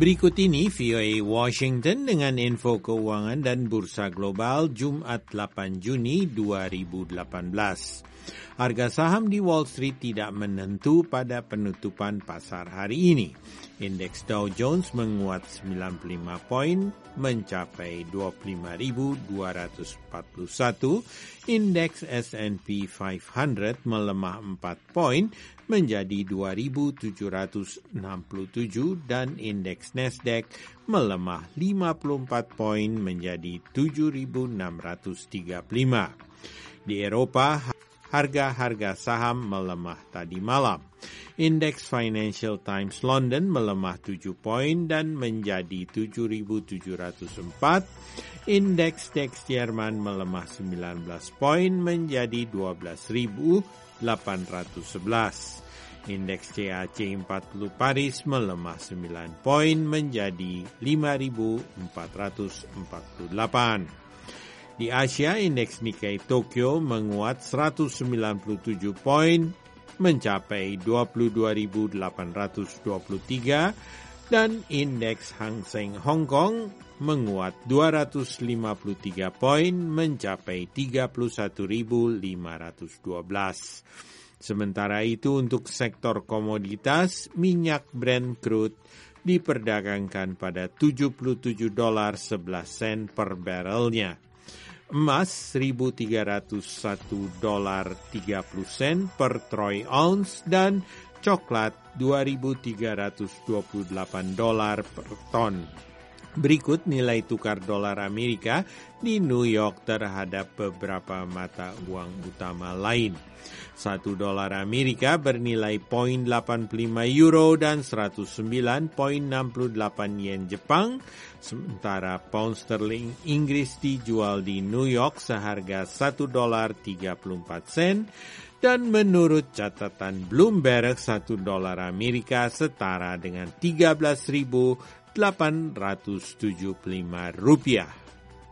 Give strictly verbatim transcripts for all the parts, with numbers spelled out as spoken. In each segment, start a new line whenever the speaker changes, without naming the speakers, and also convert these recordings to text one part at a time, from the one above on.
Berikut ini V O A Washington dengan info keuangan dan bursa global Jumat delapan Juni dua ribu delapan belas. Harga saham di Wall Street tidak menentu pada penutupan pasar hari ini. Indeks Dow Jones menguat sembilan puluh lima poin mencapai dua puluh lima ribu dua ratus empat puluh satu. Indeks S and P lima ratus melemah empat poin menjadi dua ribu tujuh ratus enam puluh tujuh dan indeks Nasdaq melemah lima puluh empat poin menjadi tujuh ribu enam ratus tiga puluh lima. Di Eropa, harga-harga saham melemah tadi malam. Indeks Financial Times London melemah tujuh poin dan menjadi tujuh ribu tujuh ratus empat. Indeks D A X Jerman melemah sembilan belas poin menjadi dua belas ribu delapan ratus sebelas. Indeks C A C empat puluh Paris melemah sembilan poin menjadi lima ribu empat ratus empat puluh delapan. Di Asia, indeks Nikkei Tokyo menguat seratus sembilan puluh tujuh poin mencapai dua puluh dua ribu delapan ratus dua puluh tiga dan indeks Hang Seng Hong Kong menguat dua ratus lima puluh tiga poin mencapai tiga puluh satu ribu lima ratus dua belas. Sementara itu untuk sektor komoditas, minyak Brent crude diperdagangkan pada tujuh puluh tujuh dolar sebelas sen per barrelnya. Emas seribu tiga ratus satu dolar tiga puluh sen per troy ounce dan coklat dua ribu tiga ratus dua puluh delapan dolar per ton. Berikut nilai tukar dolar Amerika di New York terhadap beberapa mata uang utama lain. Satu dolar Amerika bernilai nol koma delapan puluh lima euro dan seratus sembilan koma enam puluh delapan yen Jepang, sementara pound sterling Inggris dijual di New York seharga satu dolar tiga puluh empat sen dan menurut catatan Bloomberg satu dolar Amerika setara dengan tiga belas ribu delapan ratus tujuh puluh lima rupiah.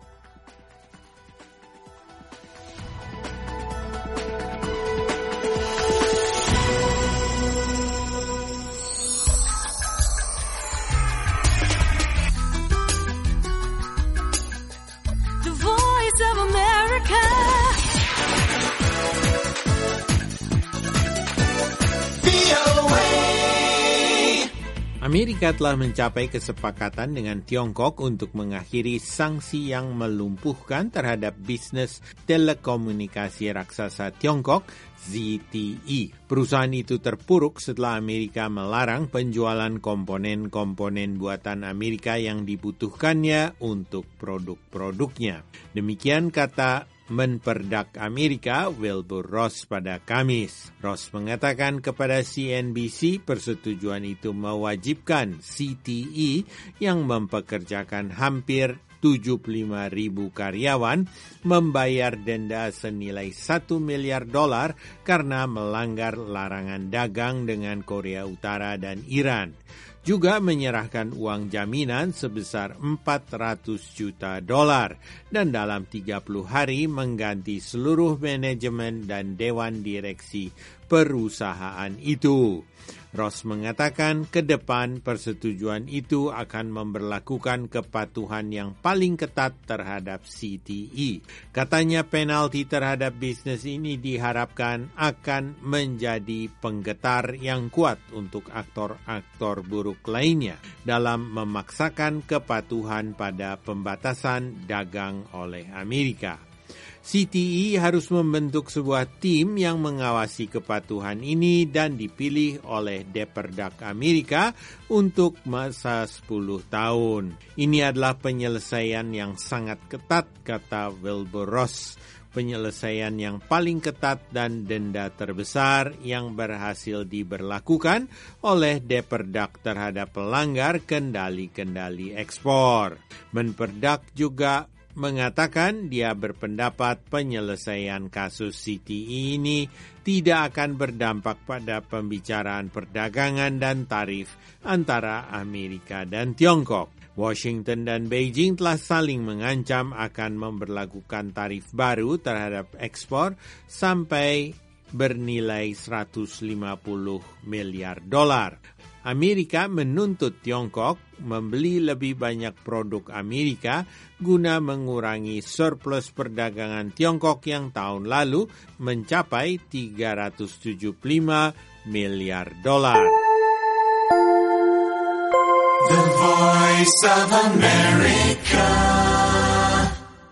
Amerika telah mencapai kesepakatan dengan Tiongkok untuk mengakhiri sanksi yang melumpuhkan terhadap bisnis telekomunikasi raksasa Tiongkok, Z T E. Perusahaan itu terpuruk setelah Amerika melarang penjualan komponen-komponen buatan Amerika yang dibutuhkannya untuk produk-produknya. Demikian kata Menperdak Amerika Wilbur Ross pada Kamis. Ross mengatakan kepada C N B C persetujuan itu mewajibkan Z T E yang mempekerjakan hampir tujuh puluh lima ribu karyawan membayar denda senilai satu miliar dolar karena melanggar larangan dagang dengan Korea Utara dan Iran. Juga menyerahkan uang jaminan sebesar empat ratus juta dolar dan dalam tiga puluh hari mengganti seluruh manajemen dan dewan direksi perusahaan itu. Ross mengatakan ke depan persetujuan itu akan memberlakukan kepatuhan yang paling ketat terhadap Z T E. Katanya penalti terhadap bisnis ini diharapkan akan menjadi penggetar yang kuat untuk aktor-aktor buruk lainnya dalam memaksakan kepatuhan pada pembatasan dagang oleh Amerika. Z T E harus membentuk sebuah tim yang mengawasi kepatuhan ini dan dipilih oleh Deperdak Amerika untuk masa sepuluh tahun. Ini adalah penyelesaian yang sangat ketat, kata Wilbur Ross. Penyelesaian yang paling ketat dan denda terbesar yang berhasil diberlakukan oleh Deperdak terhadap pelanggar kendali-kendali ekspor. Menperdak juga mengatakan dia berpendapat penyelesaian kasus Z T E ini tidak akan berdampak pada pembicaraan perdagangan dan tarif antara Amerika dan Tiongkok. Washington dan Beijing telah saling mengancam akan memberlakukan tarif baru terhadap ekspor sampai bernilai seratus lima puluh miliar dolar. Amerika menuntut Tiongkok membeli lebih banyak produk Amerika guna mengurangi surplus perdagangan Tiongkok yang tahun lalu mencapai tiga ratus tujuh puluh lima miliar dolar.
The Voice of America.